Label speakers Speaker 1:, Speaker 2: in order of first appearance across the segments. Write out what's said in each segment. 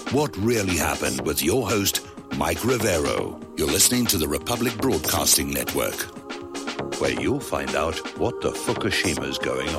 Speaker 1: What Really Happened with your host, Mike Rivero. You're listening to the Republic Broadcasting Network, where you'll find out what the Fukushima's going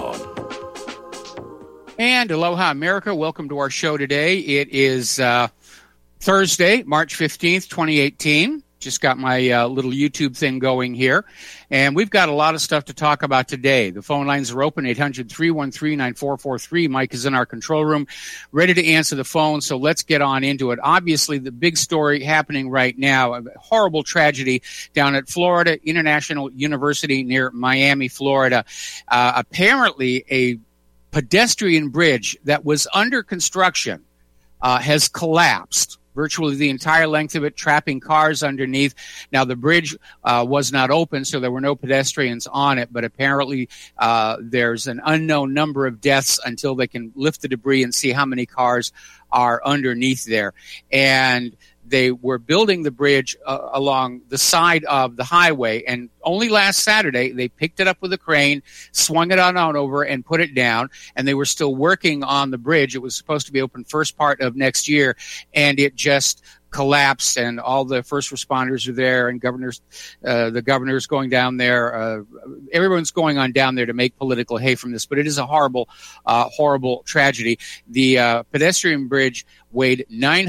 Speaker 1: on.
Speaker 2: And aloha, America. Welcome to our show today. It is Thursday, March 15th, 2018. Just got my little YouTube thing going here. And we've got a lot of stuff to talk about today. The phone lines are open, 800-313-9443. Mike is in our control room, ready to answer the phone, so let's get on into it. Obviously, the big story happening right now, a horrible tragedy down at Florida International University near Miami, Florida. Apparently, a pedestrian bridge that was under construction has collapsed. Virtually the entire length of it, trapping cars underneath. Now, the bridge was not open, so there were no pedestrians on it, but apparently there's an unknown number of deaths until they can lift the debris and see how many cars are underneath there. And they were building the bridge along the side of the highway, and only last Saturday they picked it up with a crane, swung it on over, and put it down, and they were still working on the bridge. It was supposed to be open first part of next year, and it just collapsed, and all the first responders are there, and the governor's going down there. Everyone's going on down there to make political hay from this, but it is a horrible, horrible tragedy. The pedestrian bridge weighed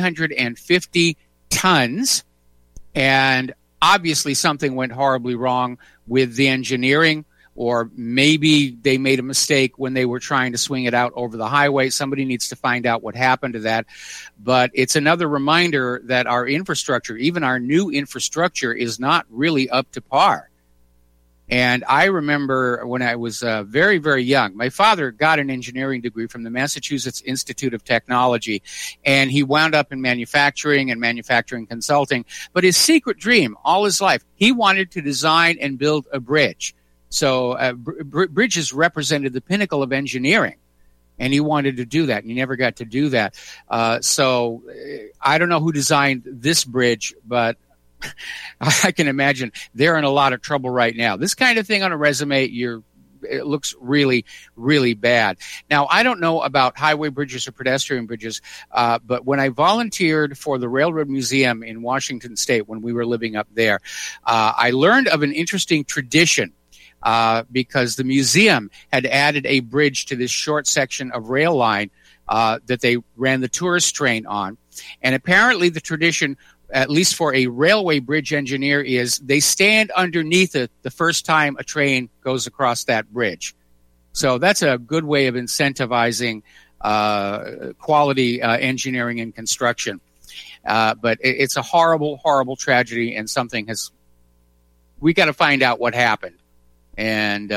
Speaker 2: 950 tons, and obviously something went horribly wrong with the engineering, or maybe they made a mistake when they were trying to swing it out over the highway. Somebody needs to find out what happened to that. But it's another reminder that our infrastructure, even our new infrastructure, is not really up to par. And I remember when I was very, very young, my father got an engineering degree from the Massachusetts Institute of Technology, and he wound up in manufacturing and manufacturing consulting. But his secret dream all his life, he wanted to design and build a bridge. So bridges represented the pinnacle of engineering, and he wanted to do that, and he never got to do that. So I don't know who designed this bridge, but I can imagine they're in a lot of trouble right now. This kind of thing on a resume, it looks really, really bad. Now, I don't know about highway bridges or pedestrian bridges, but when I volunteered for the Railroad Museum in Washington State when we were living up there, I learned of an interesting tradition. Because the museum had added a bridge to this short section of rail line that they ran the tourist train on. And apparently the tradition, at least for a railway bridge engineer, is they stand underneath it the first time a train goes across that bridge. So that's a good way of incentivizing quality engineering and construction. But it's a horrible, horrible tragedy, and we got to find out what happened. And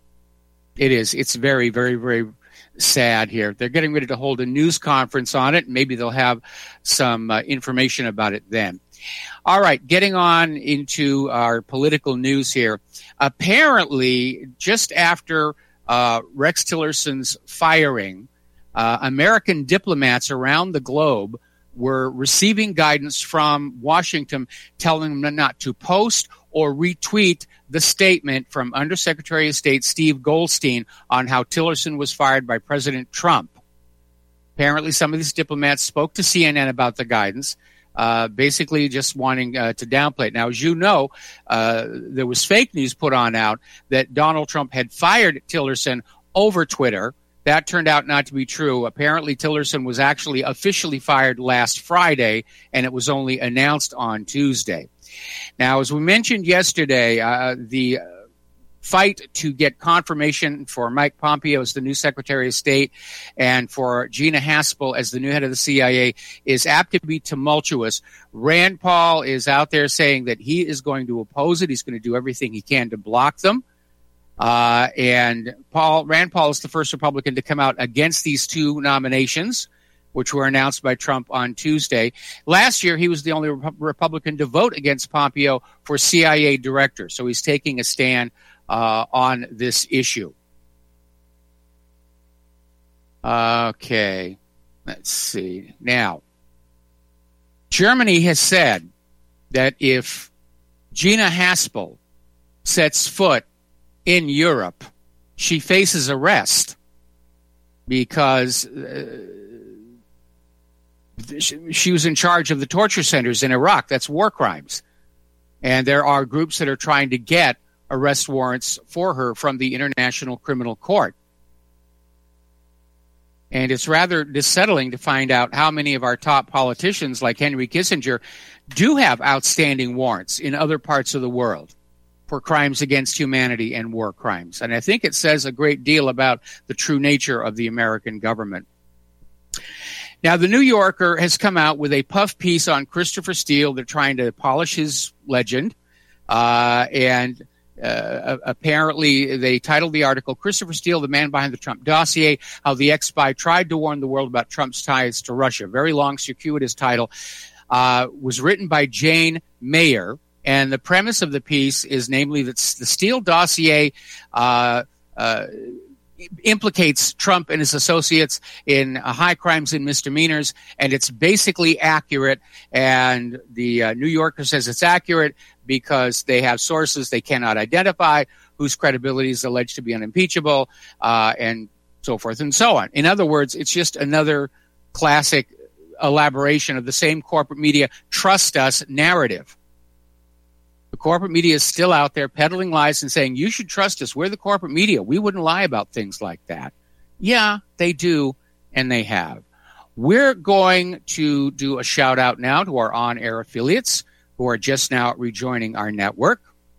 Speaker 2: it's very, very, very sad here. They're getting ready to hold a news conference on it. Maybe they'll have some information about it then. All right, getting on into our political news here. Apparently, just after Rex Tillerson's firing, American diplomats around the globe were receiving guidance from Washington telling them not to post or retweet the statement from Undersecretary of State Steve Goldstein on how Tillerson was fired by President Trump. Apparently, some of these diplomats spoke to CNN about the guidance, basically just wanting to downplay it. Now, as you know, there was fake news put out that Donald Trump had fired Tillerson over Twitter. That turned out not to be true. Apparently, Tillerson was actually officially fired last Friday, and it was only announced on Tuesday. Now, as we mentioned yesterday, the fight to get confirmation for Mike Pompeo as the new Secretary of State and for Gina Haspel as the new head of the CIA is apt to be tumultuous. Rand Paul is out there saying that he is going to oppose it. He's going to do everything he can to block them. And Rand Paul is the first Republican to come out against these two nominations, which were announced by Trump on Tuesday. Last year, he was the only Republican to vote against Pompeo for CIA director. So he's taking a stand on this issue. Okay, let's see. Now, Germany has said that if Gina Haspel sets foot in Europe, she faces arrest because She was in charge of the torture centers in Iraq. That's war crimes. And there are groups that are trying to get arrest warrants for her from the International Criminal Court. And it's rather dissettling to find out how many of our top politicians, like Henry Kissinger, do have outstanding warrants in other parts of the world for crimes against humanity and war crimes. And I think it says a great deal about the true nature of the American government. Now, the New Yorker has come out with a puff piece on Christopher Steele. They're trying to polish his legend. Apparently, they titled the article, Christopher Steele, the man behind the Trump dossier, how the ex-spy tried to warn the world about Trump's ties to Russia. Very long, circuitous title. Was written by Jane Mayer. And the premise of the piece is namely that the Steele dossier implicates Trump and his associates in high crimes and misdemeanors, and it's basically accurate. And the New Yorker says it's accurate because they have sources they cannot identify, whose credibility is alleged to be unimpeachable, and so forth and so on. In other words, it's just another classic elaboration of the same corporate media trust us narrative. The corporate media is still out there peddling lies and saying, you should trust us. We're the corporate media. We wouldn't lie about things like that. Yeah, they do, and they have. We're going to do a shout out now to our on-air affiliates who are just now rejoining our network.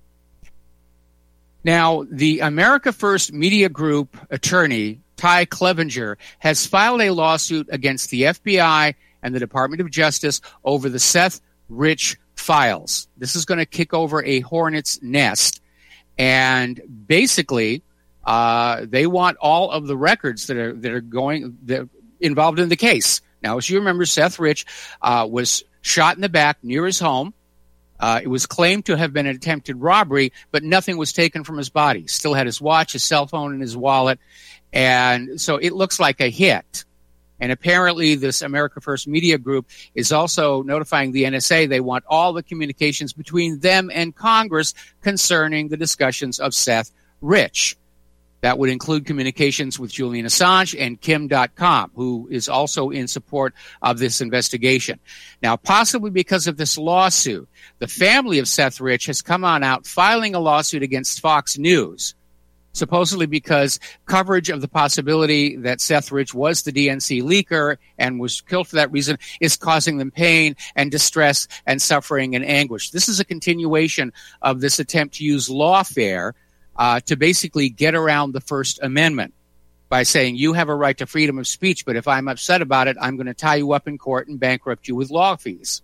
Speaker 2: Now, the America First Media Group attorney, Ty Clevenger, has filed a lawsuit against the FBI and the Department of Justice over the Seth Rich files. This is going to kick over a hornet's nest. And basically, they want all of the records that are involved in the case. Now, as you remember, Seth Rich was shot in the back near his home. It was claimed to have been an attempted robbery, but nothing was taken from his body. He still had his watch, his cell phone, and his wallet. And so it looks like a hit. And apparently this America First Media Group is also notifying the NSA they want all the communications between them and Congress concerning the discussions of Seth Rich. That would include communications with Julian Assange and Kim.com, who is also in support of this investigation. Now, possibly because of this lawsuit, the family of Seth Rich has come on out filing a lawsuit against Fox News, supposedly because coverage of the possibility that Seth Rich was the DNC leaker and was killed for that reason is causing them pain and distress and suffering and anguish. This is a continuation of this attempt to use lawfare to basically get around the First Amendment by saying you have a right to freedom of speech, but if I'm upset about it, I'm going to tie you up in court and bankrupt you with law fees.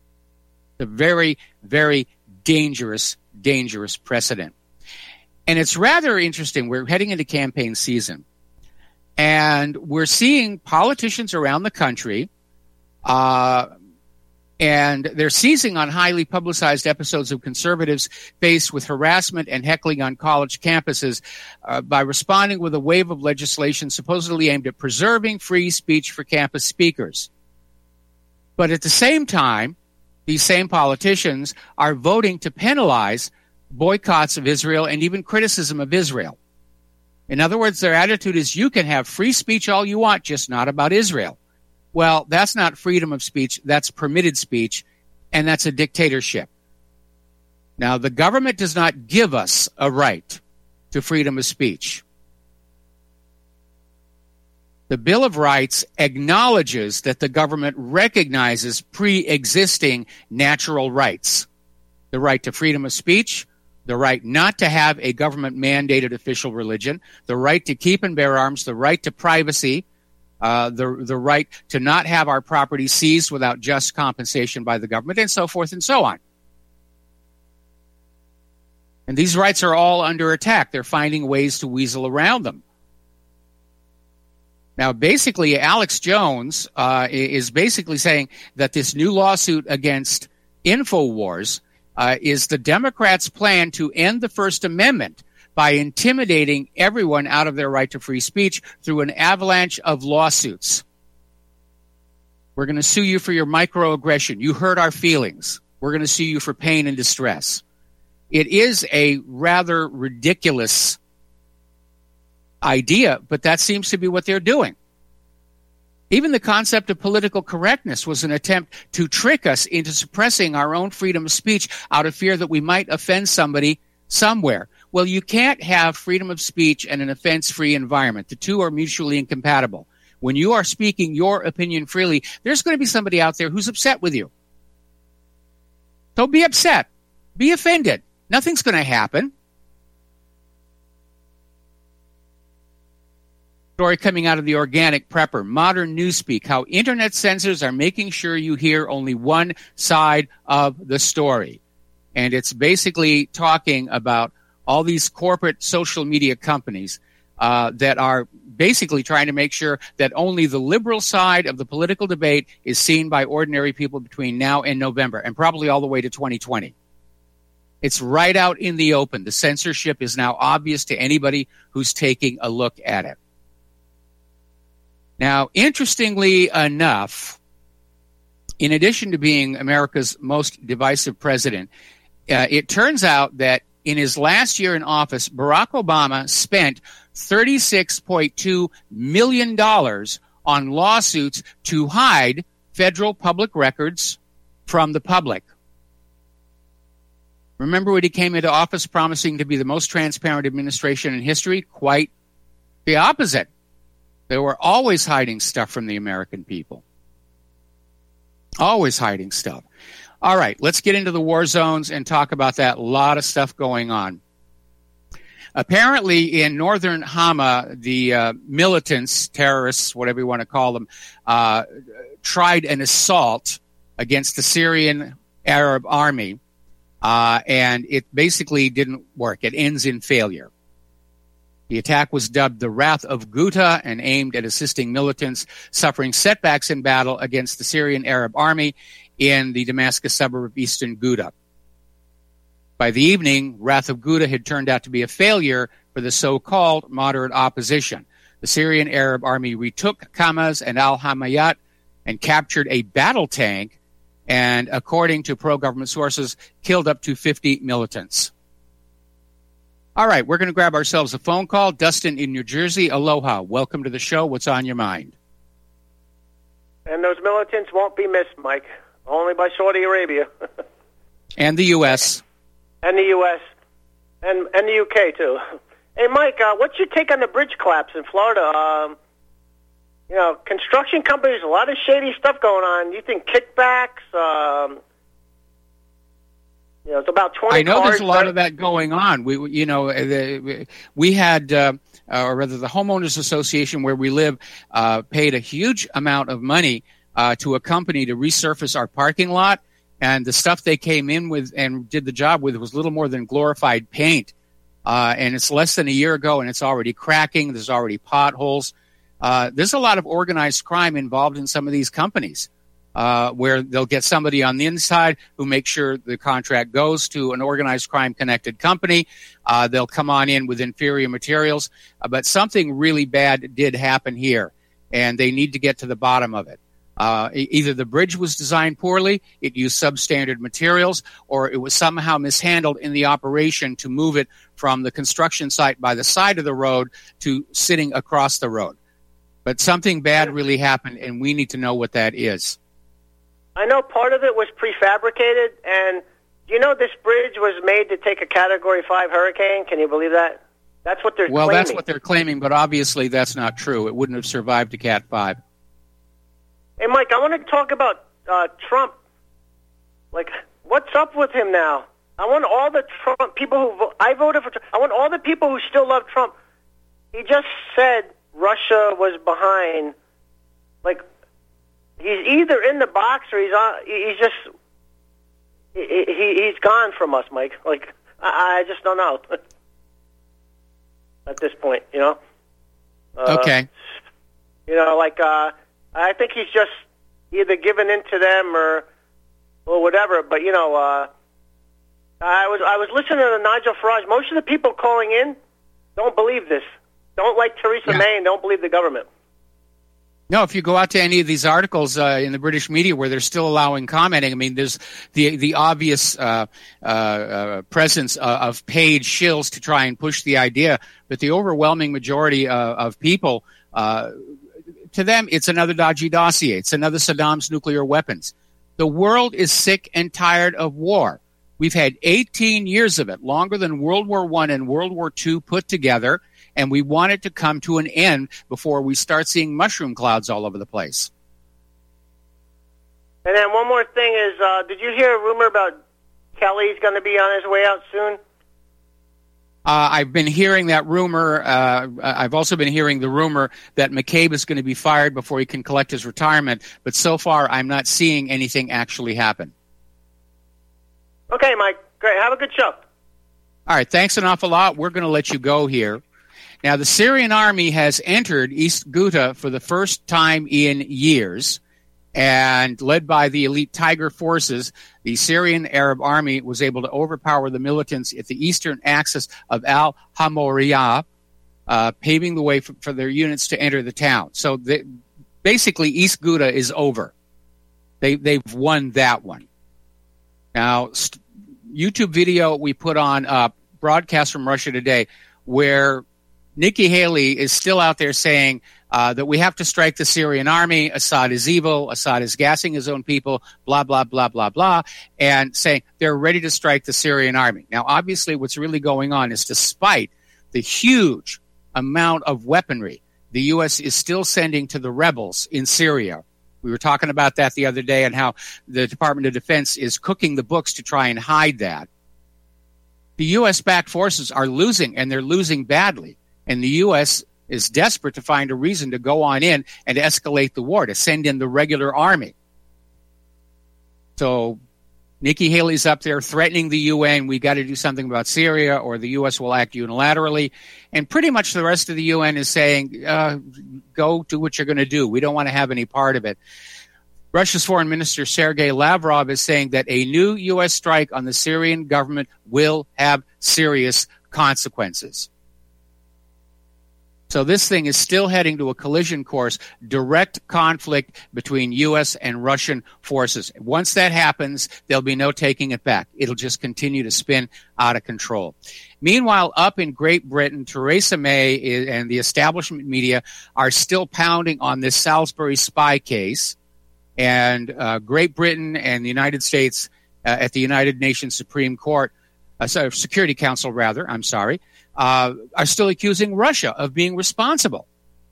Speaker 2: A very, very dangerous, dangerous precedent. And it's rather interesting. We're heading into campaign season, and we're seeing politicians around the country, and they're seizing on highly publicized episodes of conservatives faced with harassment and heckling on college campuses by responding with a wave of legislation supposedly aimed at preserving free speech for campus speakers. But at the same time, these same politicians are voting to penalize boycotts of Israel and even criticism of Israel. In other words, their attitude is you can have free speech all you want, just not about Israel. Well, that's not freedom of speech, that's permitted speech, and that's a dictatorship. Now, the government does not give us a right to freedom of speech. The Bill of Rights acknowledges that the government recognizes pre-existing natural rights. The right to freedom of speech, the right not to have a government-mandated official religion, the right to keep and bear arms, the right to privacy, the right to not have our property seized without just compensation by the government, and so forth and so on. And these rights are all under attack. They're finding ways to weasel around them. Now, basically, Alex Jones is basically saying that this new lawsuit against InfoWars is the Democrats' plan to end the First Amendment by intimidating everyone out of their right to free speech through an avalanche of lawsuits. We're going to sue you for your microaggression. You hurt our feelings. We're going to sue you for pain and distress. It is a rather ridiculous idea, but that seems to be what they're doing. Even the concept of political correctness was an attempt to trick us into suppressing our own freedom of speech out of fear that we might offend somebody somewhere. Well, you can't have freedom of speech and an offense-free environment. The two are mutually incompatible. When you are speaking your opinion freely, there's going to be somebody out there who's upset with you. So be upset. Be offended. Nothing's going to happen. Story coming out of the Organic Prepper, Modern Newspeak, how internet censors are making sure you hear only one side of the story. And it's basically talking about all these corporate social media companies that are basically trying to make sure that only the liberal side of the political debate is seen by ordinary people between now and November, and probably all the way to 2020. It's right out in the open. The censorship is now obvious to anybody who's taking a look at it. Now, interestingly enough, in addition to being America's most divisive president, it turns out that in his last year in office, Barack Obama spent $36.2 million on lawsuits to hide federal public records from the public. Remember when he came into office promising to be the most transparent administration in history? Quite the opposite. They were always hiding stuff from the American people. Always hiding stuff. All right, let's get into the war zones and talk about that. A lot of stuff going on. Apparently, in northern Hama, the militants, terrorists, whatever you want to call them, tried an assault against the Syrian Arab army, and it basically didn't work. It ends in failure. The attack was dubbed the Wrath of Ghouta and aimed at assisting militants suffering setbacks in battle against the Syrian Arab army in the Damascus suburb of eastern Ghouta. By the evening, Wrath of Ghouta had turned out to be a failure for the so-called moderate opposition. The Syrian Arab army retook Kamaz and al-Hamayat and captured a battle tank and, according to pro-government sources, killed up to 50 militants. All right, we're going to grab ourselves a phone call. Dustin in New Jersey, aloha. Welcome to the show. What's on your mind?
Speaker 3: And those militants won't be missed, Mike. Only by Saudi Arabia.
Speaker 2: And the U.S.
Speaker 3: And the U.S. And the U.K., too. Hey, Mike, what's your take on the bridge collapse in Florida? Construction companies, a lot of shady stuff going on. You think kickbacks? It's about 20
Speaker 2: I know
Speaker 3: cars,
Speaker 2: there's a lot of that going on. We had, or rather the Homeowners Association where we live, paid a huge amount of money to a company to resurface our parking lot. And the stuff they came in with and did the job with was little more than glorified paint. And it's less than a year ago, and it's already cracking. There's already potholes. There's a lot of organized crime involved in some of these companies. Where they'll get somebody on the inside who makes sure the contract goes to an organized crime-connected company. They'll come on in with inferior materials. But something really bad did happen here, and they need to get to the bottom of it. Either the bridge was designed poorly, it used substandard materials, or it was somehow mishandled in the operation to move it from the construction site by the side of the road to sitting across the road. But something bad really happened, and we need to know what that is.
Speaker 3: I know part of it was prefabricated, and this bridge was made to take a Category 5 hurricane. Can you believe that? That's what they're claiming.
Speaker 2: Well, that's what they're claiming, but obviously that's not true. It wouldn't have survived a Cat 5.
Speaker 3: Hey, Mike, I want to talk about Trump. Like, what's up with him now? I want all the Trump people I voted for Trump. I want all the people who still love Trump. He just said Russia was behind. Like, he's either in the box or he's gone from us, Mike. Like, I just don't know at this point,
Speaker 2: Okay.
Speaker 3: I think he's just either given in to them or whatever. But I was listening to Nigel Farage. Most of the people calling in don't believe this. Don't like Theresa May and don't believe the government.
Speaker 2: No, if you go out to any of these articles in the British media where they're still allowing commenting, I mean, there's the obvious presence of paid shills to try and push the idea, but the overwhelming majority of people to them, it's another dodgy dossier. It's another Saddam's nuclear weapons. The world is sick and tired of war. We've had 18 years of it, longer than World War I and World War II put together, and we want it to come to an end before we start seeing mushroom clouds all over the place.
Speaker 3: And then one more thing is, did you hear a rumor about Kelly's going to be on his way out soon?
Speaker 2: I've been hearing that rumor. I've also been hearing the rumor that McCabe is going to be fired before he can collect his retirement, but so far I'm not seeing anything actually happen.
Speaker 3: Okay, Mike. Great. Have a good show.
Speaker 2: All right. Thanks an awful lot. We're going to let you go here. Now, the Syrian army has entered East Ghouta for the first time in years, and led by the elite Tiger forces, the Syrian Arab army was able to overpower the militants at the eastern axis of Al-Hamouriyah, paving the way for their units to enter the town. So basically, East Ghouta is over. They've won that one. Now, YouTube video we put on broadcast from Russia Today, where Nikki Haley is still out there saying that we have to strike the Syrian army. Assad is evil. Assad is gassing his own people, blah, blah, blah, blah, blah, and saying they're ready to strike the Syrian army. Now, obviously, what's really going on is despite the huge amount of weaponry the U.S. is still sending to the rebels in Syria. We were talking about that the other day and how the Department of Defense is cooking the books to try and hide that. The U.S.-backed forces are losing, and they're losing badly. And the U.S. is desperate to find a reason to go on in and escalate the war, to send in the regular army. So Nikki Haley's up there threatening the UN, we got to do something about Syria or the U.S. will act unilaterally. And pretty much the rest of the UN is saying, go do what you're going to do. We don't want to have any part of it. Russia's Foreign Minister Sergei Lavrov is saying that a new U.S. strike on the Syrian government will have serious consequences. So this thing is still heading to a collision course, direct conflict between U.S. and Russian forces. Once that happens, there'll be no taking it back. It'll just continue to spin out of control. Meanwhile, up in Great Britain, Theresa May and the establishment media are still pounding on this Salisbury spy case. And Great Britain and the United States at the United Nations Supreme Court, Security Council rather, are still accusing Russia of being responsible.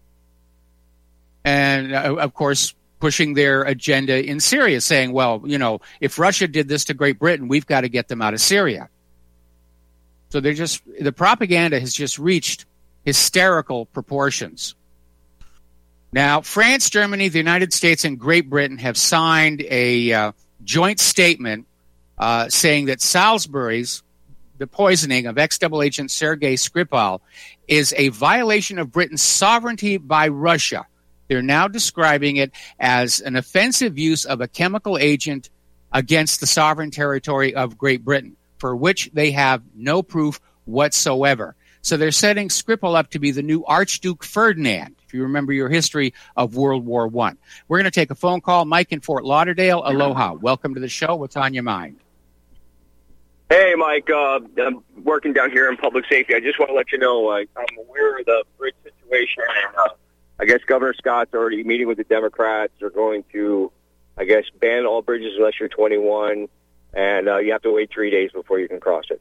Speaker 2: And, of course, pushing their agenda in Syria, saying, well, you know, if Russia did this to Great Britain, we've got to get them out of Syria. So the propaganda has just reached hysterical proportions. Now, France, Germany, the United States, and Great Britain have signed a joint statement saying that Salisbury's, the poisoning of ex-double agent Sergei Skripal, is a violation of Britain's sovereignty by Russia. They're now describing it as an offensive use of a chemical agent against the sovereign territory of Great Britain, for which they have no proof whatsoever. So they're setting Skripal up to be the new Archduke Ferdinand, if you remember your history of World War I. We're going to take a phone call. Mike in Fort Lauderdale, aloha. Welcome to the show. What's on your mind?
Speaker 4: Hey, Mike. I'm working down here in public safety. I just want to let you know I'm aware of the bridge situation. And, I guess Governor Scott's already meeting with the Democrats. They're going to, I guess, ban all bridges unless you're 21, and you have to wait 3 days before you can cross it.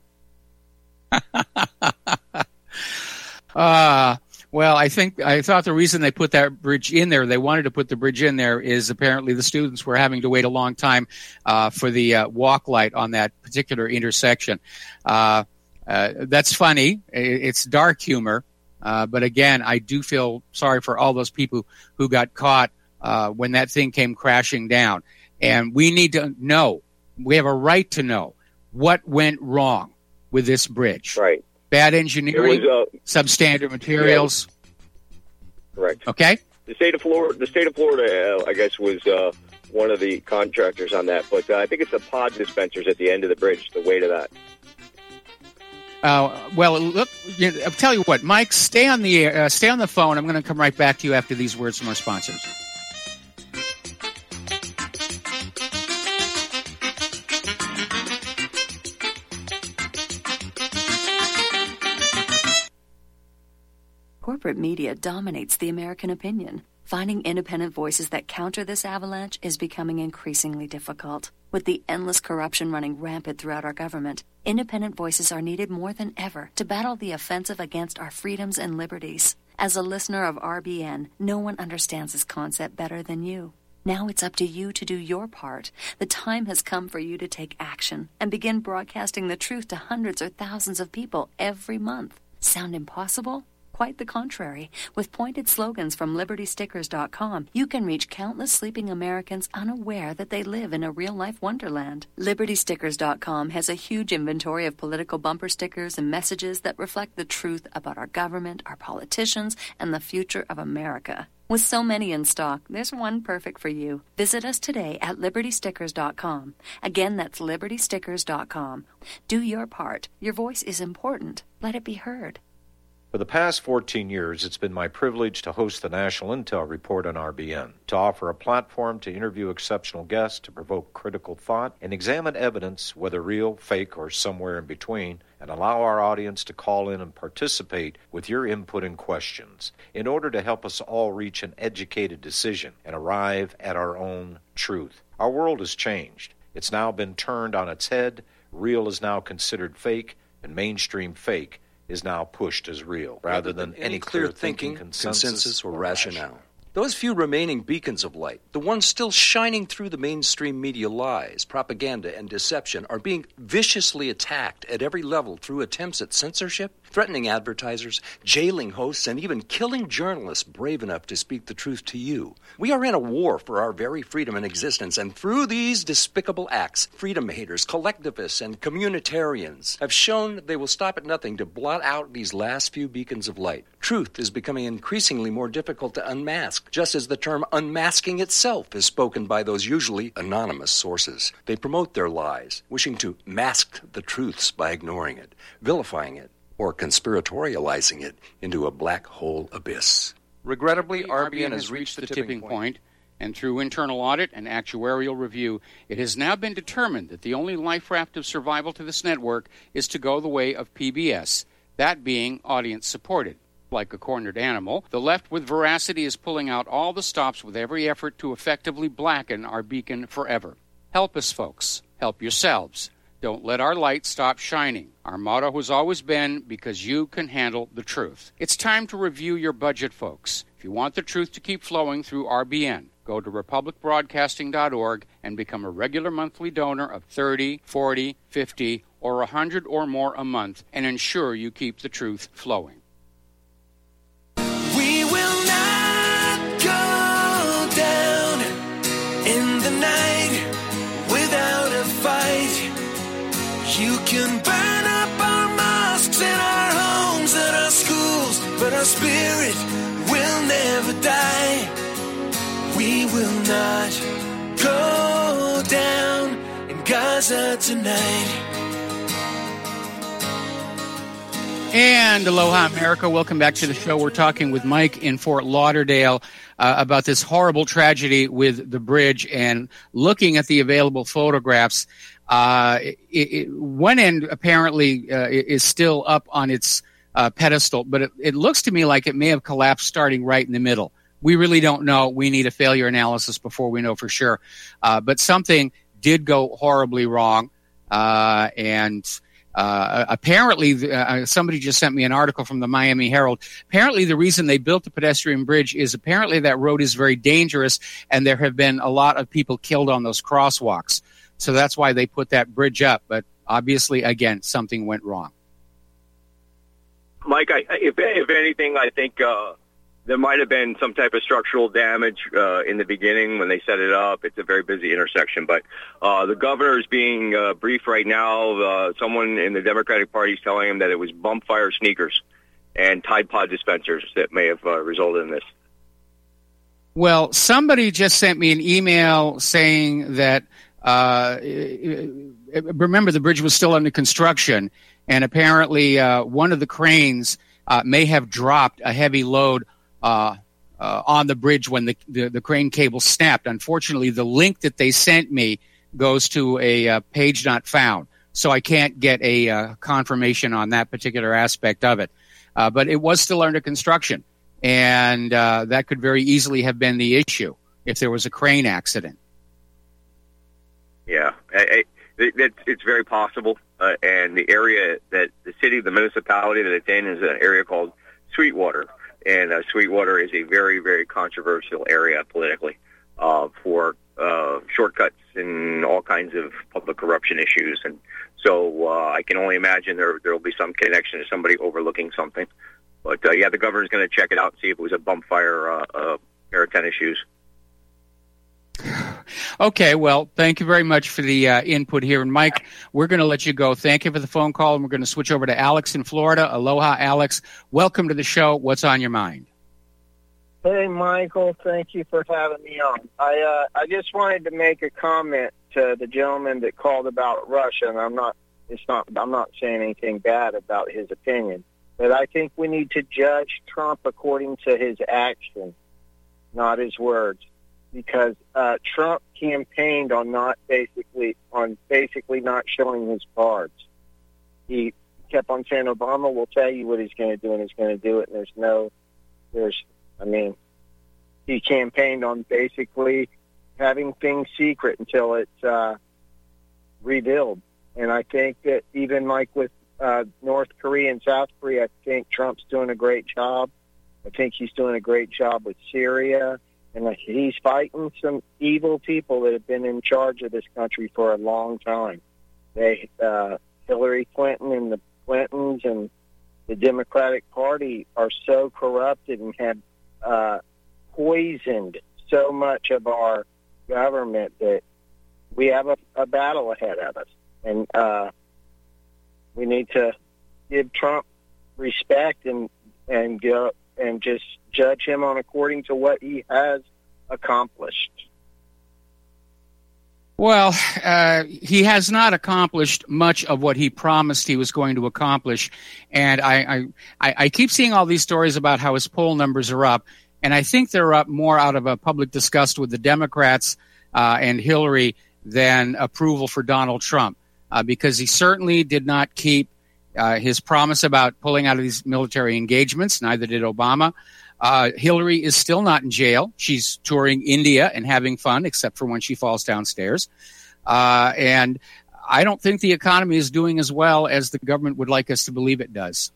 Speaker 2: Well, I thought the reason they put that bridge in there, they wanted to put the bridge in there, is apparently the students were having to wait a long time for the walk light on that particular intersection. That's funny. It's dark humor. But again, I do feel sorry for all those people who got caught when that thing came crashing down. And we need to know, we have a right to know what went wrong with this bridge.
Speaker 4: Right.
Speaker 2: Bad engineering, substandard materials.
Speaker 4: Yeah. Correct.
Speaker 2: Okay.
Speaker 4: The state of Florida, I guess, was one of the contractors on that. But I think it's the pod dispensers at the end of the bridge, the way to that.
Speaker 2: Well, look, I'll tell you what, Mike, stay on the phone. I'm going to come right back to you after these words from our sponsors.
Speaker 5: Corporate media dominates the American opinion. Finding independent voices that counter this avalanche is becoming increasingly difficult. With the endless corruption running rampant throughout our government, independent voices are needed more than ever to battle the offensive against our freedoms and liberties. As a listener of RBN, no one understands this concept better than you. Now it's up to you to do your part. The time has come for you to take action and begin broadcasting the truth to hundreds or thousands of people every month. Sound impossible? Quite the contrary. With pointed slogans from LibertyStickers.com, you can reach countless sleeping Americans unaware that they live in a real-life wonderland. LibertyStickers.com has a huge inventory of political bumper stickers and messages that reflect the truth about our government, our politicians, and the future of America. With so many in stock, there's one perfect for you. Visit us today at LibertyStickers.com. Again, that's LibertyStickers.com. Do your part. Your voice is important. Let it be heard.
Speaker 6: For the past 14 years, it's been my privilege to host the National Intel Report on RBN, to offer a platform to interview exceptional guests, to provoke critical thought, and examine evidence, whether real, fake, or somewhere in between, and allow our audience to call in and participate with your input and questions in order to help us all reach an educated decision and arrive at our own truth. Our world has changed. It's now been turned on its head. Real is now considered fake, and mainstream fake is now pushed as real, rather than any clear thinking, consensus, or rationale.
Speaker 7: Those few remaining beacons of light, the ones still shining through the mainstream media lies, propaganda, and deception, are being viciously attacked at every level through attempts at censorship, threatening advertisers, jailing hosts, and even killing journalists brave enough to speak the truth to you. We are in a war for our very freedom and existence, and through these despicable acts, freedom haters, collectivists, and communitarians have shown they will stop at nothing to blot out these last few beacons of light. Truth is becoming increasingly more difficult to unmask, just as the term unmasking itself is spoken by those usually anonymous sources. They promote their lies, wishing to mask the truths by ignoring it, vilifying it, or conspiratorializing it into a black hole abyss.
Speaker 2: Regrettably, RBN has reached the tipping point, and through internal audit and actuarial review, it has now been determined that the only life raft of survival to this network is to go the way of PBS, that being audience-supported. Like a cornered animal, the left with veracity is pulling out all the stops with every effort to effectively blacken our beacon forever. Help us, folks. Help yourselves. Don't let our light stop shining. Our motto has always been, because you can handle the truth. It's time to review your budget, folks. If you want the truth to keep flowing through RBN, go to republicbroadcasting.org and become a regular monthly donor of $30, $40, $50, or $100 or more a month and ensure you keep the truth flowing.
Speaker 8: We will not go down in the night without a fight. You can burn up our mosques and our homes and our schools, but our spirit will never die. We will not go down in Gaza tonight.
Speaker 2: And aloha, America. Welcome back to the show. We're talking with Mike in Fort Lauderdale about this horrible tragedy with the bridge and looking at the available photographs. One end apparently is still up on its pedestal, but it looks to me like it may have collapsed starting right in the middle. We really don't know. We need a failure analysis before we know for sure. But something did go horribly wrong, and apparently, somebody just sent me an article from the Miami Herald. Apparently, the reason they built the pedestrian bridge is apparently that road is very dangerous, and there have been a lot of people killed on those crosswalks. So that's why they put that bridge up. But obviously, again, something went wrong.
Speaker 4: Mike, if anything, I think there might have been some type of structural damage in the beginning when they set it up. It's a very busy intersection. But the governor is being briefed right now. Someone in the Democratic Party is telling him that it was bump fire sneakers and Tide Pod dispensers that may have resulted in this.
Speaker 2: Well, somebody just sent me an email saying that, remember, the bridge was still under construction, and apparently one of the cranes may have dropped a heavy load on the bridge when the crane cable snapped. Unfortunately, the link that they sent me goes to a page not found, so I can't get a confirmation on that particular aspect of it. But it was still under construction. And that could very easily have been the issue if there was a crane accident.
Speaker 4: Yeah, it's very possible. And the area that the municipality that it's in is an area called Sweetwater. And Sweetwater is a very, very controversial area politically for shortcuts and all kinds of public corruption issues. And so I can only imagine there will be some connection to somebody overlooking something. But, the governor's going to check it out and see if it was a bump fire pair of tennis shoes.
Speaker 2: Okay, well, thank you very much for the input here. And, Mike, we're going to let you go. Thank you for the phone call, and we're going to switch over to Alex in Florida. Aloha, Alex. Welcome to the show. What's on your mind?
Speaker 9: Hey, Michael. Thank you for having me on. I just wanted to make a comment to the gentleman that called about Russia, and I'm not saying anything bad about his opinion, but I think we need to judge Trump according to his actions, not his words. Because Trump campaigned on basically not showing his cards. He kept on saying Obama will tell you what he's going to do, and he's going to do it. And he campaigned on basically having things secret until it's revealed. And I think that even like with North Korea and South Korea, I think Trump's doing a great job. I think he's doing a great job with Syria. And he's fighting some evil people that have been in charge of this country for a long time. Hillary Clinton and the Clintons and the Democratic Party are so corrupted and have poisoned so much of our government that we have a battle ahead of us. And we need to give Trump respect and go and just judge him on according to what he has accomplished.
Speaker 2: Well, he has not accomplished much of what he promised he was going to accomplish. And I keep seeing all these stories about how his poll numbers are up, and I think they're up more out of a public disgust with the Democrats and Hillary than approval for Donald Trump, because he certainly did not keep his promise about pulling out of these military engagements. Neither did Obama. Hillary is still not in jail. She's touring India and having fun, except for when she falls downstairs. And I don't think the economy is doing as well as the government would like us to believe it does.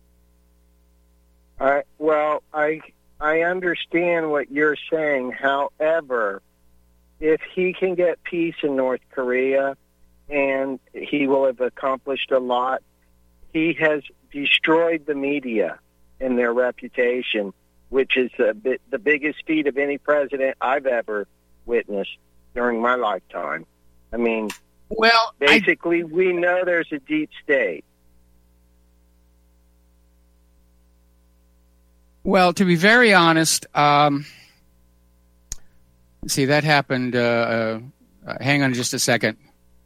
Speaker 9: Well, I understand what you're saying. However, if he can get peace in North Korea, and he will have accomplished a lot, he has destroyed the media and their reputation, which is the biggest feat of any president I've ever witnessed during my lifetime. I mean,
Speaker 2: well,
Speaker 9: basically, we know there's a deep state.
Speaker 2: Well, to be very honest, see, that happened. Hang on just a second.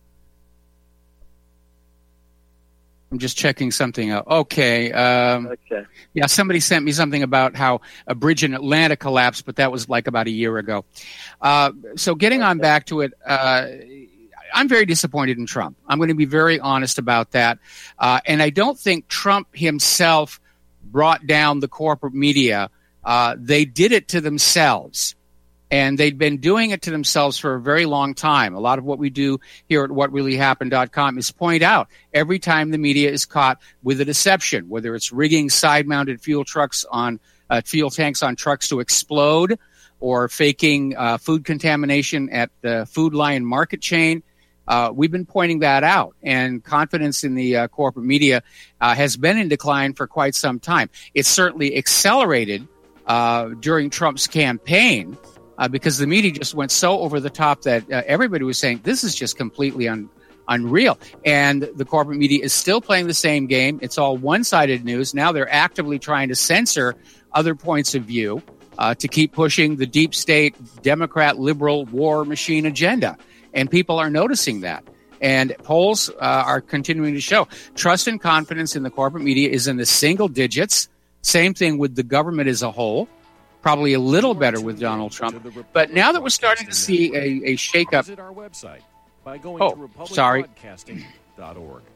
Speaker 2: I'm just checking something out. Okay.
Speaker 9: Okay.
Speaker 2: Yeah, somebody sent me something about how a bridge in Atlanta collapsed, but that was like about a year ago. So getting on back to it, I'm very disappointed in Trump. I'm going to be very honest about that. And I don't think Trump himself brought down the corporate media. They did it to themselves. And they'd been doing it to themselves for a very long time. A lot of what we do here at whatreallyhappened.com is point out every time the media is caught with a deception, whether it's rigging side-mounted fuel tanks on trucks to explode, or faking food contamination at the Food Lion market chain. We've been pointing that out, and confidence in the corporate media has been in decline for quite some time. It's certainly accelerated during Trump's campaign, because the media just went so over the top that everybody was saying this is just completely unreal. And the corporate media is still playing the same game. It's all one-sided news. Now they're actively trying to censor other points of view to keep pushing the deep state, Democrat, liberal war machine agenda. And people are noticing that. And polls are continuing to show trust and confidence in the corporate media is in the single digits. Same thing with the government as a whole. Probably a little better with Donald Trump. But now that we're starting to see a shakeup.
Speaker 10: Visit our website by going to republicbroadcasting.org.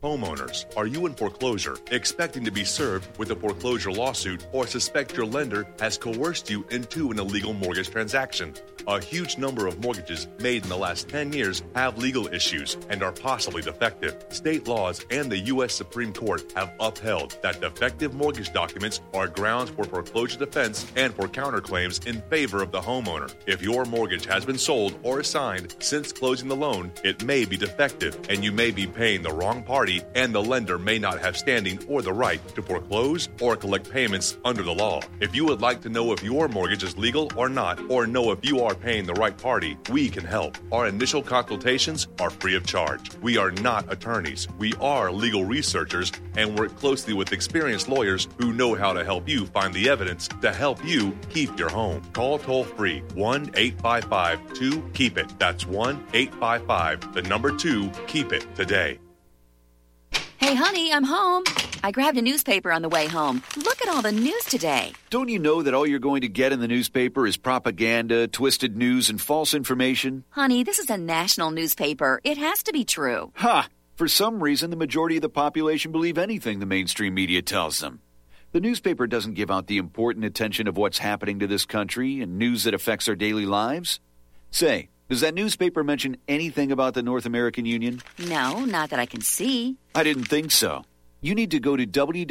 Speaker 11: Homeowners, are you in foreclosure, expecting to be served with a foreclosure lawsuit, or suspect your lender has coerced you into an illegal mortgage transaction? A huge number of mortgages made in the last 10 years have legal issues and are possibly defective. State laws and the U.S. Supreme Court have upheld that defective mortgage documents are grounds for foreclosure defense and for counterclaims in favor of the homeowner. If your mortgage has been sold or assigned since closing the loan, it may be defective, and you may be paying the wrong party, and the lender may not have standing or the right to foreclose or collect payments under the law. If you would like to know if your mortgage is legal or not, or know if you are paying the right party, we can help. Our initial consultations are free of charge. We are not attorneys. We are legal researchers and work closely with experienced lawyers who know how to help you find the evidence to help you keep your home. Call toll-free 1-855-2-KEEP-IT. That's 1-855-2-KEEP-IT today.
Speaker 5: Hey, honey, I'm home. I grabbed a newspaper on the way home. Look at all the news today.
Speaker 12: Don't you know that all you're going to get in the newspaper is propaganda, twisted news, and false information?
Speaker 5: Honey, this is a national newspaper. It has to be true.
Speaker 12: Ha! For some reason, the majority of the population believe anything the mainstream media tells them. The newspaper doesn't give out the important attention of what's happening to this country and news that affects our daily lives. Say, does that newspaper mention anything about the North American Union?
Speaker 5: No, not that I can see.
Speaker 12: I didn't think so. You need to go to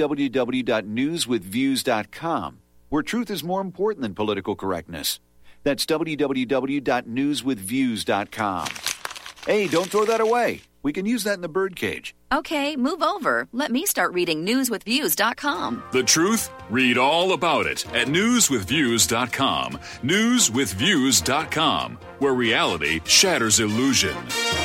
Speaker 12: www.newswithviews.com, where truth is more important than political correctness. That's www.newswithviews.com. Hey, don't throw that away. We can use that in the birdcage.
Speaker 5: Okay, move over. Let me start reading newswithviews.com.
Speaker 13: The truth? Read all about it at newswithviews.com. Newswithviews.com, where reality shatters illusion.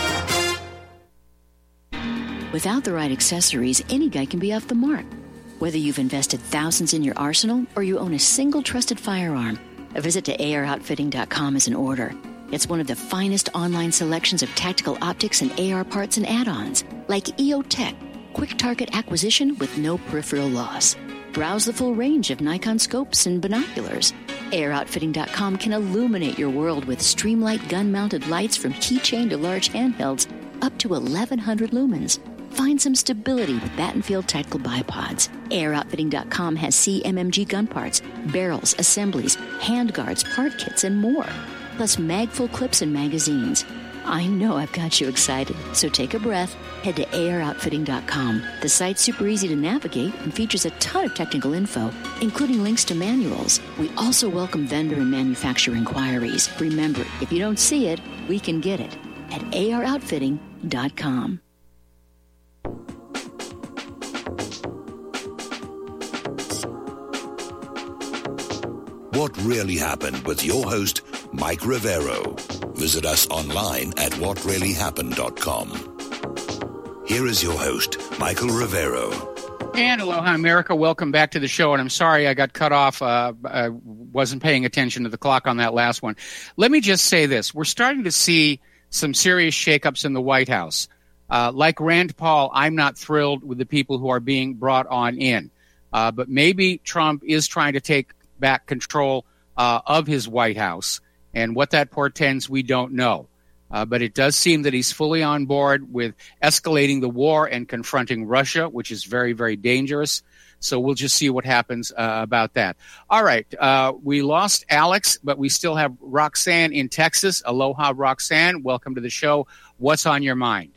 Speaker 14: Without the right accessories, any guy can be off the mark. Whether you've invested thousands in your arsenal or you own a single trusted firearm, a visit to AROutfitting.com is in order. It's one of the finest online selections of tactical optics and AR parts and add-ons, like EOTech, quick target acquisition with no peripheral loss. Browse the full range of Nikon scopes and binoculars. AROutfitting.com can illuminate your world with Streamlight gun-mounted lights from keychain to large handhelds, up to 1,100 lumens. Find some stability with Battenfield Tactical Bipods. AROutfitting.com has CMMG gun parts, barrels, assemblies, handguards, part kits, and more. Plus mag-full clips and magazines. I know I've got you excited, so take a breath. Head to AROutfitting.com. The site's super easy to navigate and features a ton of technical info, including links to manuals. We also welcome vendor and manufacturer inquiries. Remember, if you don't see it, we can get it at AROutfitting.com.
Speaker 1: What Really Happened with your host, Mike Rivero. Visit us online at whatreallyhappened.com. Here is your host, Michael Rivero.
Speaker 2: And aloha, America. Welcome back to the show. And I'm sorry I got cut off. I wasn't paying attention to the clock on that last one. Let me just say this. We're starting to see some serious shakeups in the White House. Like Rand Paul, I'm not thrilled with the people who are being brought on in. But maybe Trump is trying to take back control of his White House. And what that portends, we don't know. But it does seem that he's fully on board with escalating the war and confronting Russia, which is very, very dangerous. So we'll just see what happens about that. All right. We lost Alex, but we still have Roxanne in Texas. Aloha, Roxanne. Welcome to the show. What's on your mind?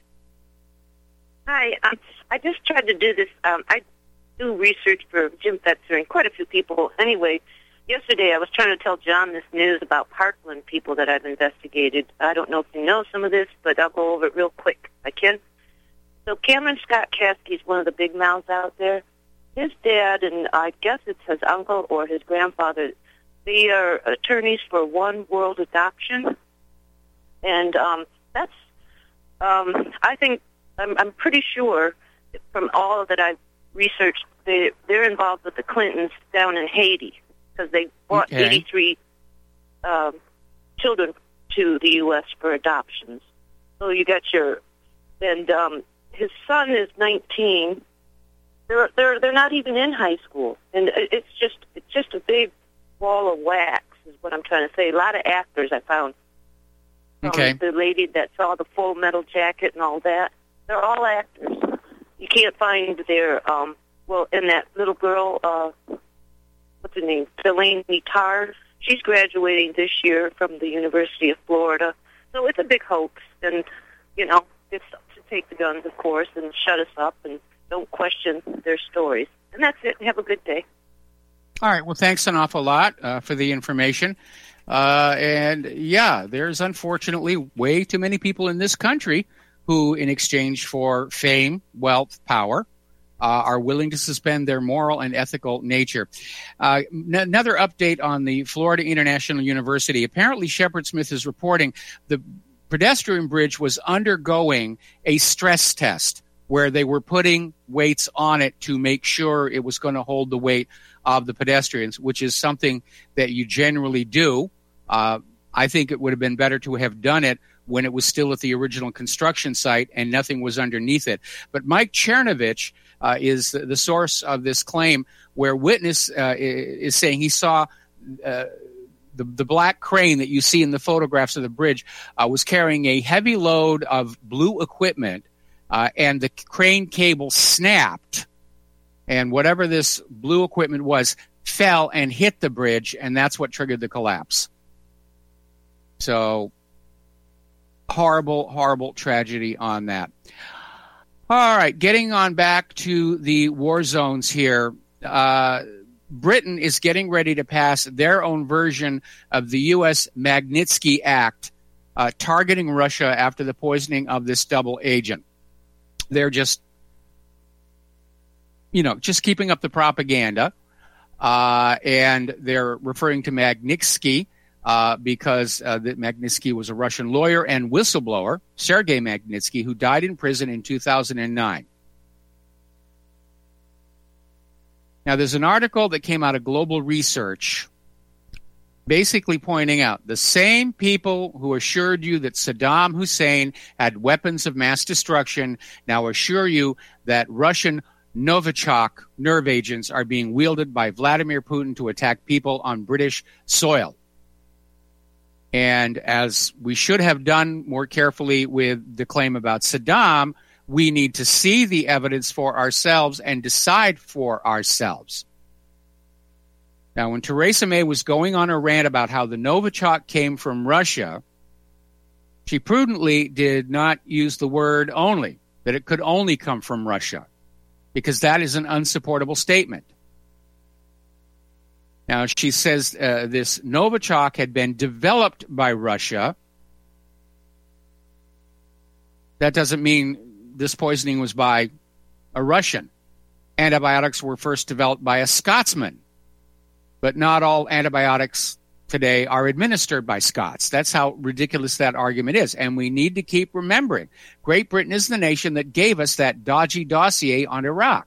Speaker 15: Hi. I just tried to do this. I do research for Jim Fetzer and quite a few people. Anyway, yesterday I was trying to tell John this news about Parkland people that I've investigated. I don't know if you know some of this, but I'll go over it real quick. I can. So Cameron Scott Caskey is one of the big mouths out there. His dad, and I guess it's his uncle or his grandfather, they are attorneys for One World Adoption. And that's, I think, I'm pretty sure from all that I've researched, they're involved with the Clintons down in Haiti because they brought 83 children to the U.S. for adoptions. So you got and his son is 19. They're not even in high school, and it's just a big ball of wax is what I'm trying to say. A lot of actors I found. The lady that saw the Full Metal Jacket and all that, they're all actors. you can't find their, and that little girl, what's her name, Delaney Tarr, she's graduating this year from the University of Florida. So it's a big hoax, and, it's to take the guns, of course, and shut us up and don't question their stories. And that's it. Have a good day.
Speaker 2: All right. Well, thanks an awful lot for the information. And, yeah, there's unfortunately way too many people in this country who, in exchange for fame, wealth, power, are willing to suspend their moral and ethical nature. Another update on the Florida International University. Apparently, Shepard Smith is reporting the pedestrian bridge was undergoing a stress test where they were putting weights on it to make sure it was going to hold the weight of the pedestrians, which is something that you generally do. I think it would have been better to have done it when it was still at the original construction site and nothing was underneath it. But Mike Chernovich is the source of this claim, where witness is saying he saw the black crane that you see in the photographs of the bridge was carrying a heavy load of blue equipment, and the crane cable snapped, and whatever this blue equipment was fell and hit the bridge, and that's what triggered the collapse. So, horrible, horrible tragedy on that. All right, getting on back to the war zones here. Britain is getting ready to pass their own version of the U.S. Magnitsky Act, targeting Russia after the poisoning of this double agent. They're just keeping up the propaganda, and they're referring to Magnitsky because Magnitsky was a Russian lawyer and whistleblower, Sergei Magnitsky, who died in prison in 2009. Now, there's an article that came out of Global Research basically pointing out the same people who assured you that Saddam Hussein had weapons of mass destruction now assure you that Russian Novichok nerve agents are being wielded by Vladimir Putin to attack people on British soil. And as we should have done more carefully with the claim about Saddam, we need to see the evidence for ourselves and decide for ourselves. Now, when Theresa May was going on a rant about how the Novichok came from Russia, she prudently did not use the word only, that it could only come from Russia, because that is an unsupportable statement. Now, she says this Novichok had been developed by Russia. That doesn't mean this poisoning was by a Russian. Antibiotics were first developed by a Scotsman, but not all antibiotics today are administered by Scots. That's how ridiculous that argument is. And we need to keep remembering, Great Britain is the nation that gave us that dodgy dossier on Iraq.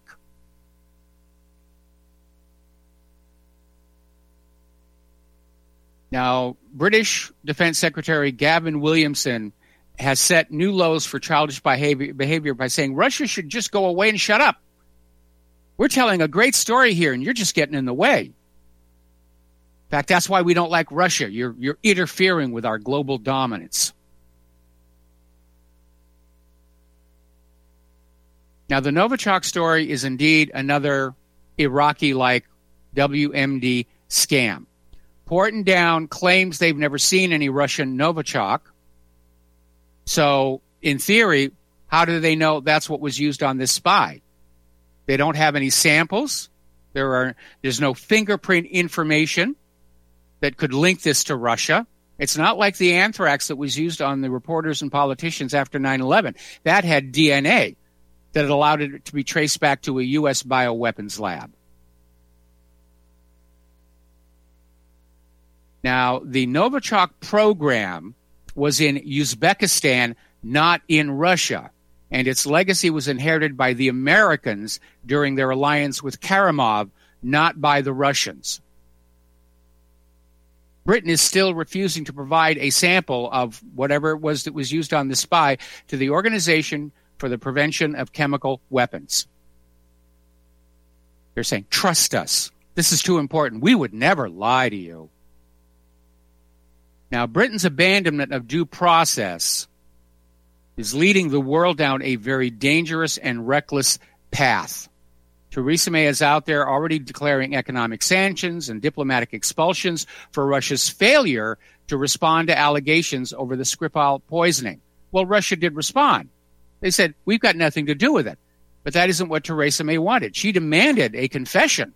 Speaker 2: Now, British Defense Secretary Gavin Williamson has set new lows for childish behavior by saying Russia should just go away and shut up. We're telling a great story here, and you're just getting in the way. In fact, that's why we don't like Russia. You're interfering with our global dominance. Now, the Novichok story is indeed another Iraqi-like WMD scam. Porton Down claims they've never seen any Russian Novichok. So, in theory, how do they know that's what was used on this spy? They don't have any samples. There's no fingerprint information that could link this to Russia. It's not like the anthrax that was used on the reporters and politicians after 9/11. That had DNA that allowed it to be traced back to a U.S. bioweapons lab. Now, the Novichok program was in Uzbekistan, not in Russia, and its legacy was inherited by the Americans during their alliance with Karimov, not by the Russians. Britain is still refusing to provide a sample of whatever it was that was used on the spy to the Organization for the Prevention of Chemical Weapons. They're saying, trust us. This is too important. We would never lie to you. Now, Britain's abandonment of due process is leading the world down a very dangerous and reckless path. Theresa May is out there already declaring economic sanctions and diplomatic expulsions for Russia's failure to respond to allegations over the Skripal poisoning. Well, Russia did respond. They said, we've got nothing to do with it. But that isn't what Theresa May wanted. She demanded a confession.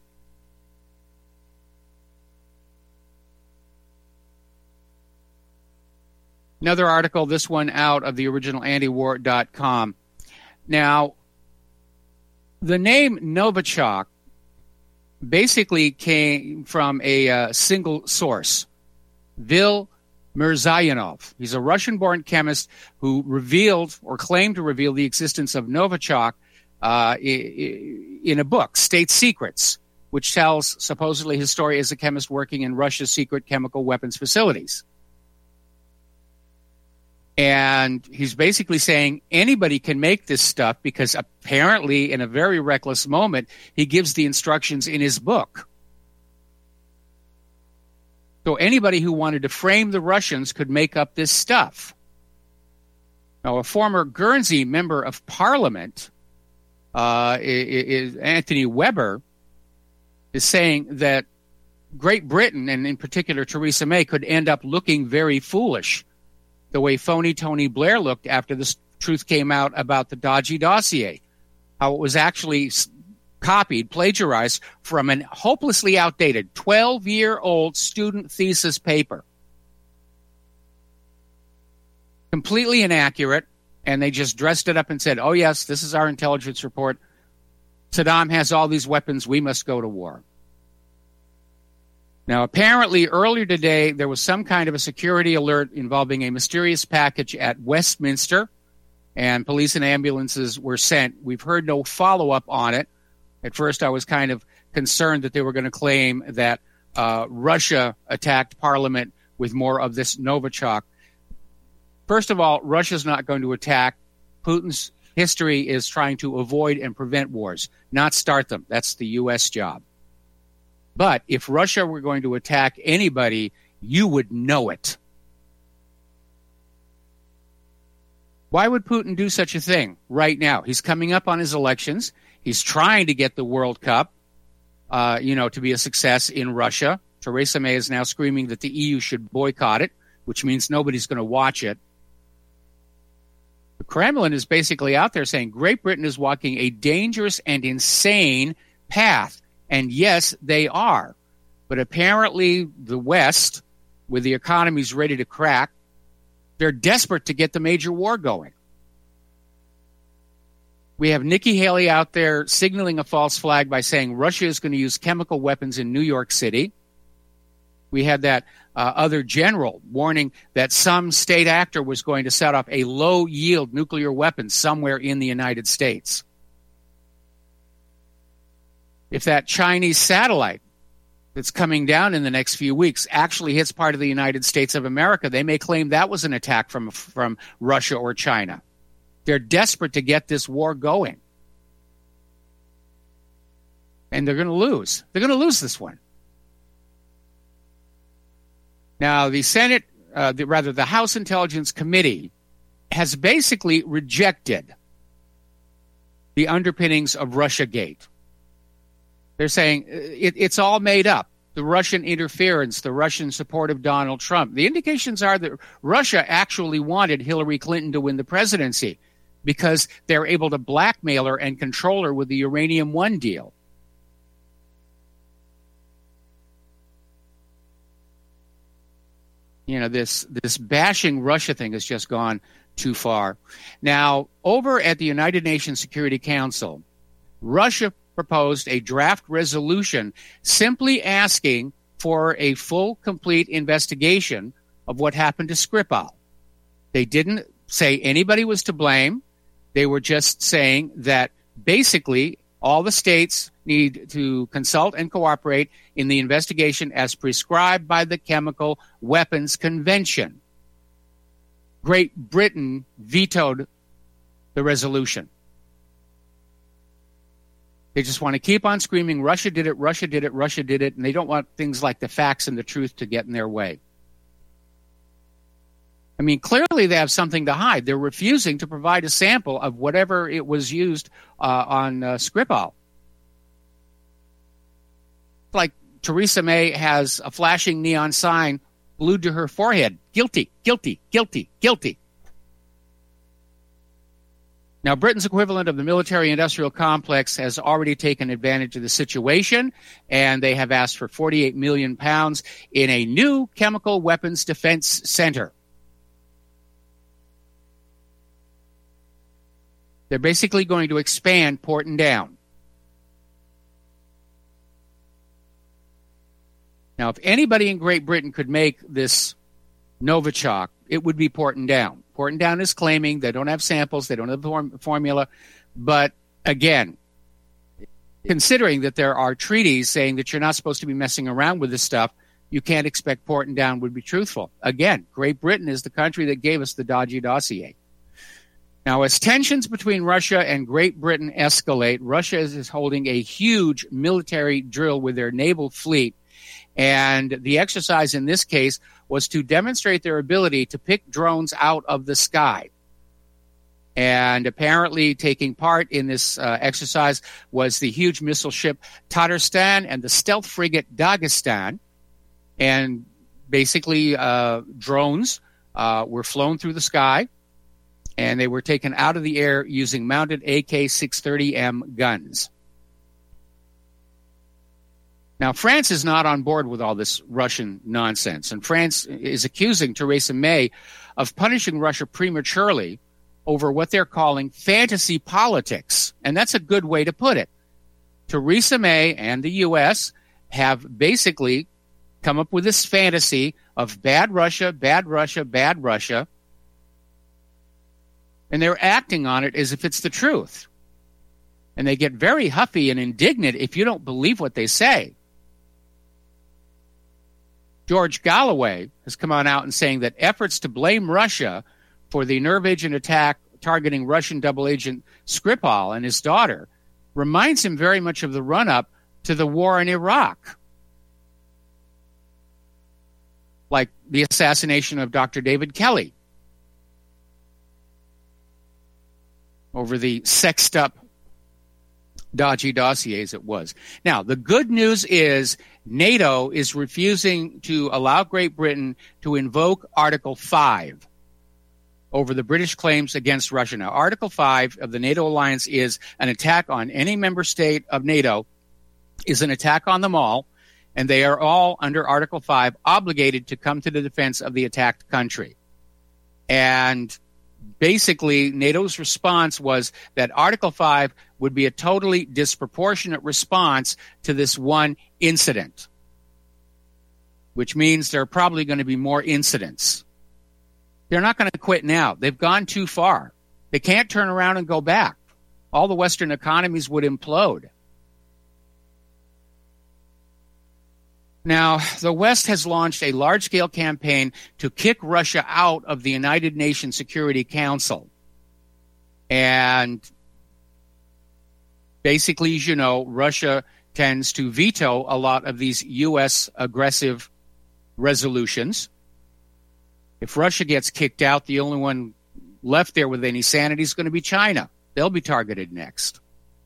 Speaker 2: Another article, this one out of the original antiwar.com. Now, the name Novichok basically came from a single source, Vil Mirzyanov. He's a Russian-born chemist who revealed or claimed to reveal the existence of Novichok in a book, State Secrets, which tells supposedly his story as a chemist working in Russia's secret chemical weapons facilities. And he's basically saying anybody can make this stuff because apparently in a very reckless moment, he gives the instructions in his book. So anybody who wanted to frame the Russians could make up this stuff. Now, a former Guernsey member of parliament, is Anthony Weber, is saying that Great Britain, and in particular Theresa May, could end up looking very foolish the way phony Tony Blair looked after the truth came out about the dodgy dossier, how it was actually copied, plagiarized from an hopelessly outdated 12-year-old student thesis paper. Completely inaccurate, and they just dressed it up and said, oh yes, this is our intelligence report. Saddam has all these weapons, we must go to war. Now, apparently, earlier today, there was some kind of a security alert involving a mysterious package at Westminster, and police and ambulances were sent. We've heard no follow-up on it. At first, I was kind of concerned that they were going to claim that Russia attacked Parliament with more of this Novichok. First of all, Russia's not going to attack. Putin's history is trying to avoid and prevent wars, not start them. That's the U.S. job. But if Russia were going to attack anybody, you would know it. Why would Putin do such a thing right now? He's coming up on his elections. He's trying to get the World Cup, to be a success in Russia. Theresa May is now screaming that the EU should boycott it, which means nobody's going to watch it. The Kremlin is basically out there saying Great Britain is walking a dangerous and insane path. And yes, they are. But apparently the West, with the economies ready to crack, they're desperate to get the major war going. We have Nikki Haley out there signaling a false flag by saying Russia is going to use chemical weapons in New York City. We had that other general warning that some state actor was going to set off a low-yield nuclear weapon somewhere in the United States. If that Chinese satellite that's coming down in the next few weeks actually hits part of the United States of America, they may claim that was an attack from Russia or China. They're desperate to get this war going. And they're going to lose. They're going to lose this one. Now, the Senate, the House Intelligence Committee has basically rejected the underpinnings of Russiagate. They're saying it's all made up. The Russian interference, the Russian support of Donald Trump. The indications are that Russia actually wanted Hillary Clinton to win the presidency because they're able to blackmail her and control her with the Uranium One deal. This bashing Russia thing has just gone too far. Now, over at the United Nations Security Council, Russia proposed a draft resolution simply asking for a full, complete investigation of what happened to Skripal. They didn't say anybody was to blame. They were just saying that basically all the states need to consult and cooperate in the investigation as prescribed by the Chemical Weapons Convention. Great Britain vetoed the resolution. They just want to keep on screaming, Russia did it, Russia did it, Russia did it, and they don't want things like the facts and the truth to get in their way. I mean, clearly they have something to hide. They're refusing to provide a sample of whatever it was used on Skripal. Like Theresa May has a flashing neon sign glued to her forehead. Guilty, guilty, guilty, guilty. Now, Britain's equivalent of the military-industrial complex has already taken advantage of the situation, and they have asked for £48 million in a new chemical weapons defense center. They're basically going to expand Porton Down. Now, if anybody in Great Britain could make this Novichok, it would be Porton Down. Porton Down is claiming they don't have samples, they don't have the formula, but again, considering that there are treaties saying that you're not supposed to be messing around with this stuff, you can't expect Porton Down would be truthful. Again, Great Britain is the country that gave us the dodgy dossier. Now, as tensions between Russia and Great Britain escalate, Russia is holding a huge military drill with their naval fleet. And the exercise in this case was to demonstrate their ability to pick drones out of the sky. And apparently taking part in this exercise was the huge missile ship Tatarstan and the stealth frigate Dagestan. And basically drones were flown through the sky, and they were taken out of the air using mounted AK-630M guns. Now, France is not on board with all this Russian nonsense, and France is accusing Theresa May of punishing Russia prematurely over what they're calling fantasy politics, and that's a good way to put it. Theresa May and the U.S. have basically come up with this fantasy of bad Russia, bad Russia, bad Russia, and they're acting on it as if it's the truth. And they get very huffy and indignant if you don't believe what they say. George Galloway has come on out and saying that efforts to blame Russia for the nerve agent attack targeting Russian double agent Skripal and his daughter reminds him very much of the run-up to the war in Iraq. Like the assassination of Dr. David Kelly over the sexed-up dodgy dossiers it was. Now, the good news is NATO is refusing to allow Great Britain to invoke Article 5 over the British claims against Russia. Now, Article 5 of the NATO alliance is an attack on any member state of NATO, is an attack on them all, and they are all, under Article 5, obligated to come to the defense of the attacked country. And basically, NATO's response was that Article 5 would be a totally disproportionate response to this one incident, which means there are probably going to be more incidents. They're not going to quit now. They've gone too far. They can't turn around and go back. All the Western economies would implode. Now, the West has launched a large-scale campaign to kick Russia out of the United Nations Security Council. And basically, as you know, Russia tends to veto a lot of these U.S. aggressive resolutions. If Russia gets kicked out, the only one left there with any sanity is going to be China. They'll be targeted next.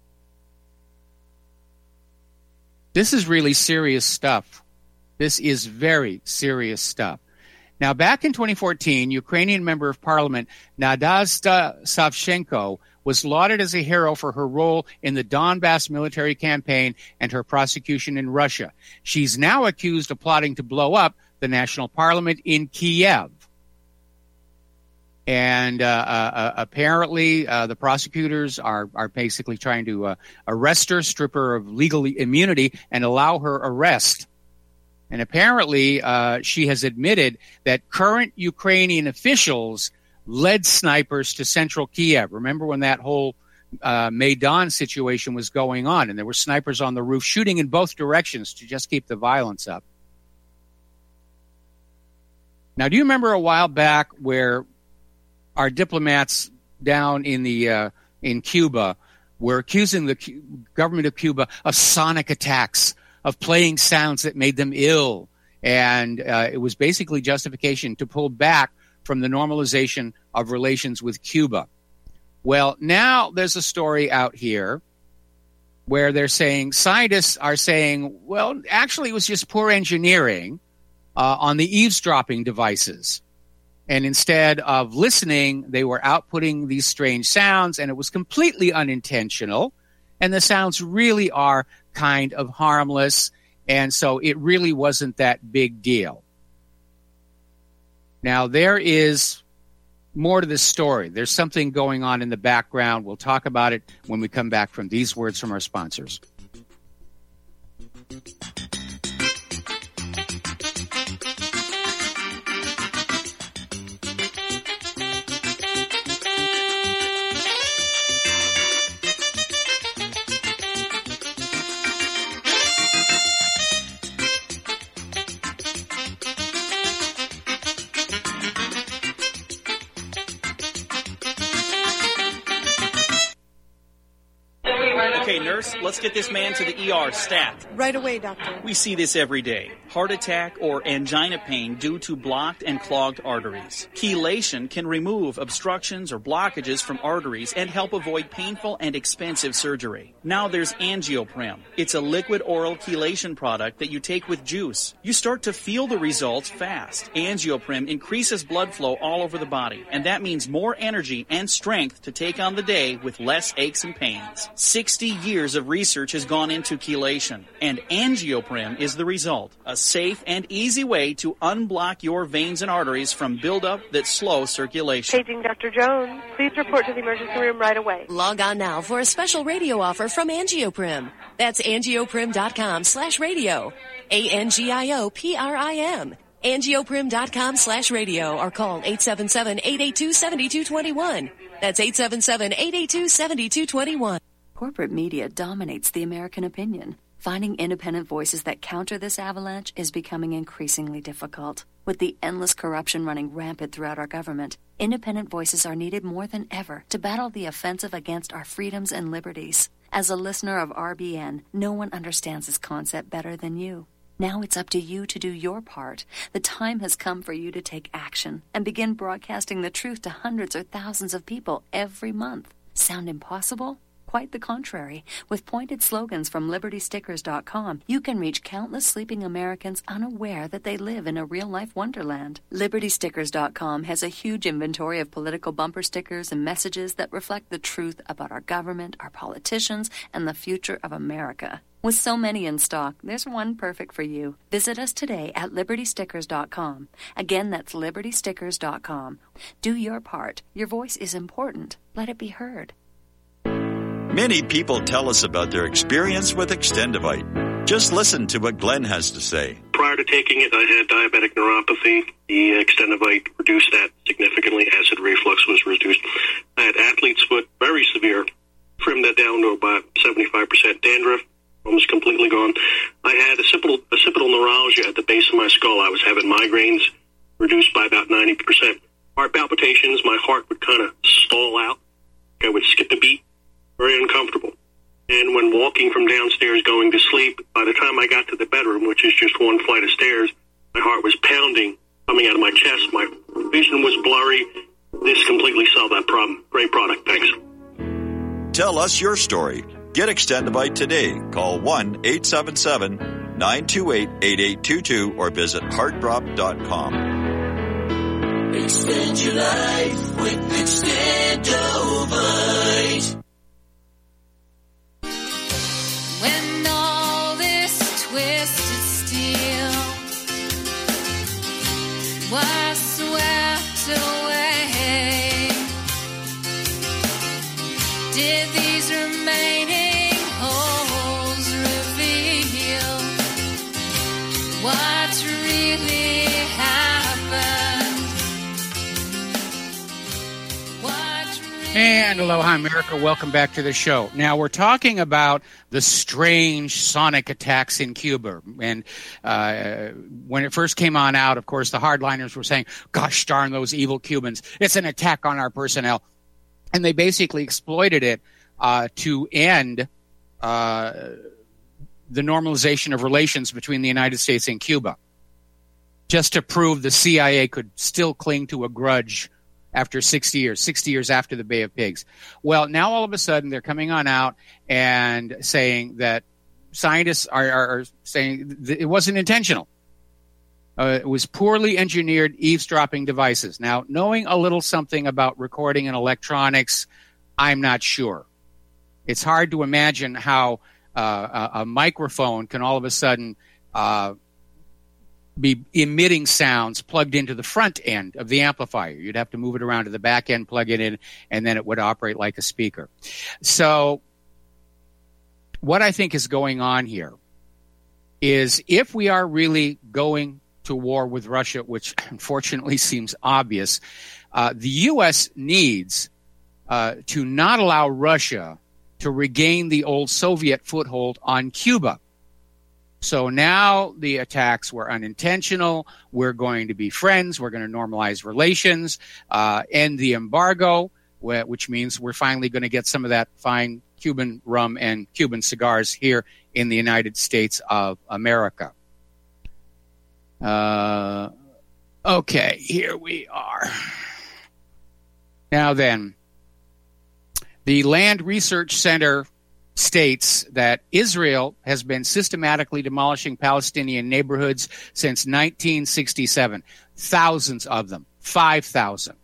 Speaker 2: This is really serious stuff. This is very serious stuff. Now, back in 2014, Ukrainian member of parliament Nadezhda Savchenko was lauded as a hero for her role in the Donbass military campaign and her prosecution in Russia. She's now accused of plotting to blow up the national parliament in Kiev. And apparently the prosecutors are basically trying to arrest her, strip her of legal immunity, and allow her arrest. And apparently she has admitted that current Ukrainian officials led snipers to central Kiev. Remember when that whole Maidan situation was going on, and there were snipers on the roof shooting in both directions to just keep the violence up. Now, do you remember a while back where our diplomats down in Cuba were accusing the government of Cuba of sonic attacks, of playing sounds that made them ill, and it was basically justification to pull back from the normalization of relations with Cuba. Well, now there's a story out here where they're saying, scientists are saying, well, actually it was just poor engineering on the eavesdropping devices. And instead of listening, they were outputting these strange sounds, and it was completely unintentional. And the sounds really are kind of harmless, and so it really wasn't that big deal. Now, there is more to this story. There's something going on in the background. We'll talk about it when we come back from these words from our sponsors.
Speaker 16: Okay, nurse, let's get this man to the ER stat.
Speaker 17: Right away, doctor.
Speaker 16: We see this every day. Heart attack or angina pain due to blocked and clogged arteries. Chelation can remove obstructions or blockages from arteries and help avoid painful and expensive surgery. Now there's Angioprim. It's a liquid oral chelation product that you take with juice. You start to feel the results fast. Angioprim increases blood flow all over the body, and that means more energy and strength to take on the day with less aches and pains. 60 years of research has gone into chelation, and Angioprim is the result. A safe and easy way to unblock your veins and arteries from buildup that slow circulation.
Speaker 17: Paging Dr. Jones. Please report to the emergency room right away.
Speaker 18: Log on now for a special radio offer from Angioprim. That's angioprim.com/radio. ANGIOPRIM. Angioprim.com/radio or call 877-882-7221. That's 877-882-7221.
Speaker 5: Corporate media dominates the American opinion. Finding independent voices that counter this avalanche is becoming increasingly difficult. With the endless corruption running rampant throughout our government, independent voices are needed more than ever to battle the offensive against our freedoms and liberties. As a listener of RBN, no one understands this concept better than you. Now it's up to you to do your part. The time has come for you to take action and begin broadcasting the truth to hundreds or thousands of people every month. Sound impossible? Quite the contrary. With pointed slogans from LibertyStickers.com, you can reach countless sleeping Americans unaware that they live in a real-life wonderland. LibertyStickers.com has a huge inventory of political bumper stickers and messages that reflect the truth about our government, our politicians, and the future of America. With so many in stock, there's one perfect for you. Visit us today at LibertyStickers.com. Again, that's LibertyStickers.com. Do your part. Your voice is important. Let it be heard.
Speaker 19: Many people tell us about their experience with Extendivite. Just listen to what Glenn has to say.
Speaker 20: Prior to taking it, I had diabetic neuropathy. The Extendivite reduced that significantly. Acid reflux was reduced. I had athlete's foot, very severe. Trimmed that down to about 75%. Dandruff, almost completely gone. I had occipital neuralgia at the base of my skull. I was having migraines, reduced by about 90%. Heart palpitations, my heart would kind of stall out. I would skip a beat. Very uncomfortable. And when walking from downstairs going to sleep, by the time I got to the bedroom, which is just one flight of stairs, my heart was pounding, coming out of my chest. My vision was blurry. This completely solved that problem. Great product. Thanks.
Speaker 19: Tell us your story. Get Extendivite today. Call 1-877-928-8822 or visit heartdrop.com.
Speaker 8: Extend your life with Extendivite.
Speaker 21: When all this twisted steel was swept away, did these remaining holes reveal what really happened?
Speaker 2: And aloha, America. Welcome back to the show. Now, we're talking about the strange sonic attacks in Cuba. And when it first came on out, of course, the hardliners were saying, gosh darn those evil Cubans. It's an attack on our personnel. And they basically exploited it to end the normalization of relations between the United States and Cuba. just to prove the CIA could still cling to a grudge after 60 years after the Bay of Pigs. Well, now all of a sudden they're coming on out and saying that scientists are saying that it wasn't intentional. It was poorly engineered eavesdropping devices. Now, knowing a little something about recording and electronics, I'm not sure. It's hard to imagine how a microphone can all of a sudden be emitting sounds plugged into the front end of the amplifier. You'd have to move it around to the back end, plug it in, and then it would operate like a speaker. So what I think is going on here is if we are really going to war with Russia, which unfortunately seems obvious, the U.S. needs to not allow Russia to regain the old Soviet foothold on Cuba. So now the attacks were unintentional. We're going to be friends. We're going to normalize relations, end the embargo, which means we're finally going to get some of that fine Cuban rum and Cuban cigars here in the United States of America. Okay, here we are. Now then, the Land Research Center states that Israel has been systematically demolishing Palestinian neighborhoods since 1967. Thousands of them, 5,000.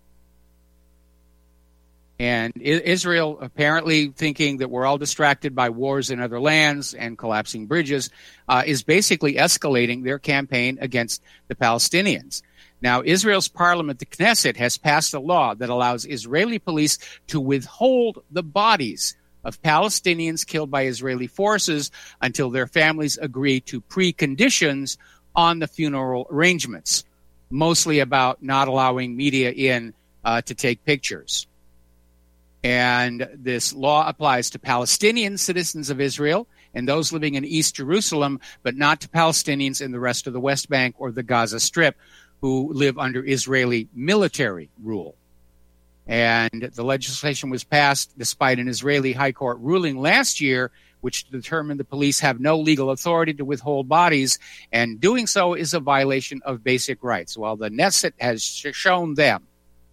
Speaker 2: And Israel, apparently thinking that we're all distracted by wars in other lands and collapsing bridges, is basically escalating their campaign against the Palestinians. Now, Israel's parliament, the Knesset, has passed a law that allows Israeli police to withhold the bodies of Palestinians killed by Israeli forces until their families agree to preconditions on the funeral arrangements, mostly about not allowing media in to take pictures. And this law applies to Palestinian citizens of Israel and those living in East Jerusalem, but not to Palestinians in the rest of the West Bank or the Gaza Strip who live under Israeli military rule. And the legislation was passed despite an Israeli high court ruling last year, which determined the police have no legal authority to withhold bodies, and doing so is a violation of basic rights. Well, the Knesset has shown them.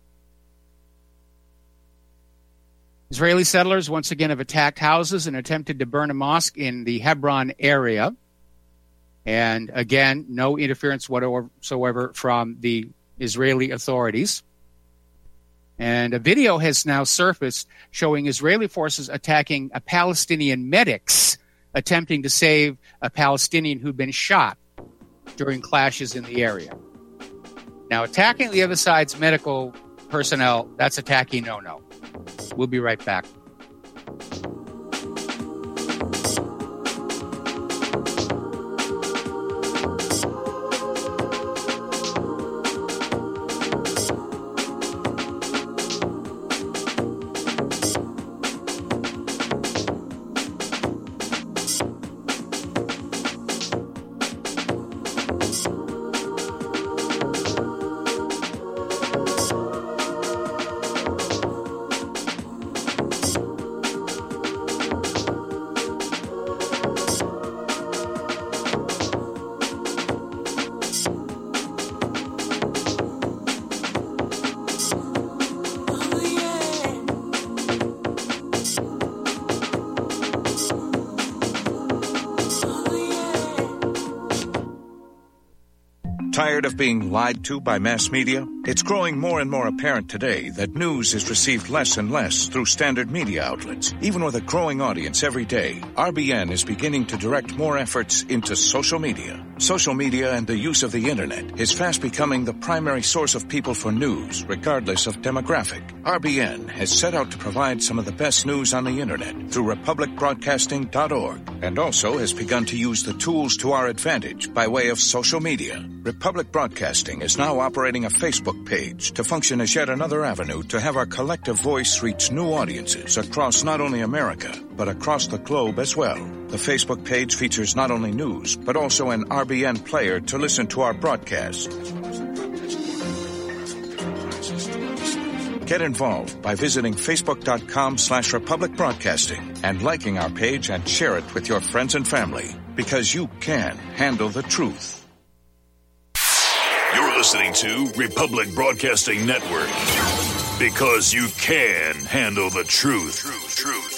Speaker 2: Israeli settlers once again have attacked houses and attempted to burn a mosque in the Hebron area. And again, no interference whatsoever from the Israeli authorities. And a video has now surfaced showing Israeli forces attacking a Palestinian medics attempting to save a Palestinian who'd been shot during clashes in the area. Now, attacking the other side's medical personnel, that's a tacky no-no. We'll be right back.
Speaker 3: Tired of being lied to by mass media? It's growing more and more apparent today that news is received less and less through standard media outlets. Even with a growing audience every day, RBN is beginning to direct more efforts into social media. Social media and the use of the internet is fast becoming the primary source of people for news, regardless of demographic. RBN has set out to provide some of the best news on the internet through republicbroadcasting.org, and also has begun to use the tools to our advantage by way of social media. Republic Broadcasting is now operating a Facebook page to function as yet another avenue to have our collective voice reach new audiences across not only America, but across the globe as well. The Facebook page features not only news, but also an RBN player to listen to our broadcast. Get involved by visiting facebook.com/Republic Broadcasting and liking our page and share it with your friends and family, because you can handle the truth.
Speaker 13: listening to Republic Broadcasting Network, because you can handle the truth.